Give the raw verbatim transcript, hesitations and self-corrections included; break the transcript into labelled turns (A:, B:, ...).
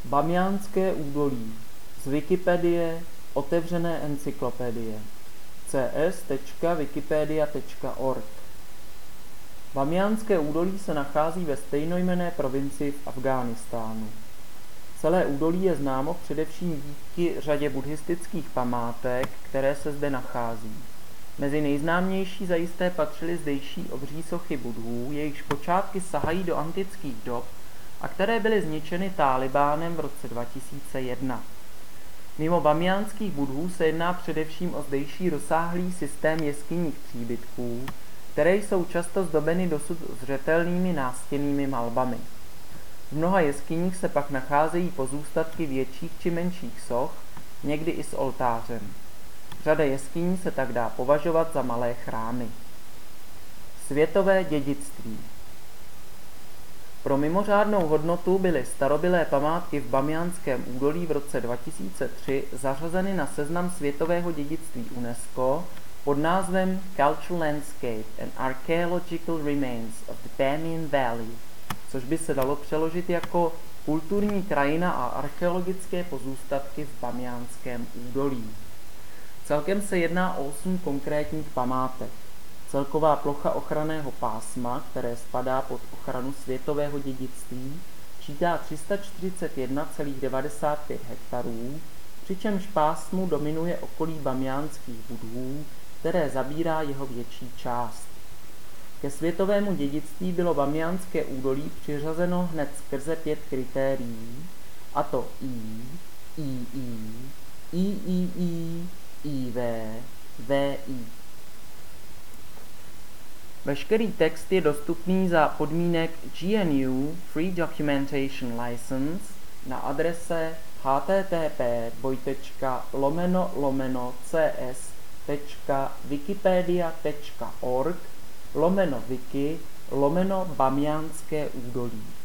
A: Bamiánské údolí z Wikipedie, otevřené encyklopedie c s tečka wikipedia tečka org. Bamiánské údolí se nachází ve stejnojmenné provincii v Afghánistánu. Celé údolí je známo především díky řadě buddhistických památek, které se zde nachází. Mezi nejznámější zajisté patřily zdejší obří sochy Buddhů, jejichž počátky sahají do antických dob a které byly zničeny Tálibánem v roce dva tisíce jedna. Mimo bamiánských Buddhů se jedná především o zdejší rozsáhlý systém jeskyních příbytků, které jsou často zdobeny dosud zřetelnými nástěnnými malbami. V mnoha jeskyních se pak nacházejí pozůstatky větších či menších soch, někdy i s oltářem. Řada jeskyní se tak dá považovat za malé chrámy. Světové dědictví. Pro mimořádnou hodnotu byly starobylé památky v Bamiánském údolí v roce dva tisíce tři zařazeny na seznam světového dědictví UNESCO pod názvem Cultural Landscape and Archaeological Remains of the Bamian Valley, což by se dalo přeložit jako kulturní krajina a archeologické pozůstatky v Bamiánském údolí. Celkem se jedná o osm konkrétních památek. Celková plocha ochranného pásma, které spadá pod ochranu světového dědictví, čítá tři sta čtyřicet jedna celá devadesát pět hektarů, přičemž pásmu dominuje okolí bamiánských Buddhů, které zabírá jeho větší část. Ke světovému dědictví bylo Bamiánské údolí přiřazeno hned skrze pět kritérií, a to I, I I, I I I, I V, V I. Veškerý text je dostupný za podmínek G N U Free Documentation License na adrese http dvojtečka lomeno lomeno cs tečka wikipedia tečka org lomeno wiki lomeno Bamiánské údolí.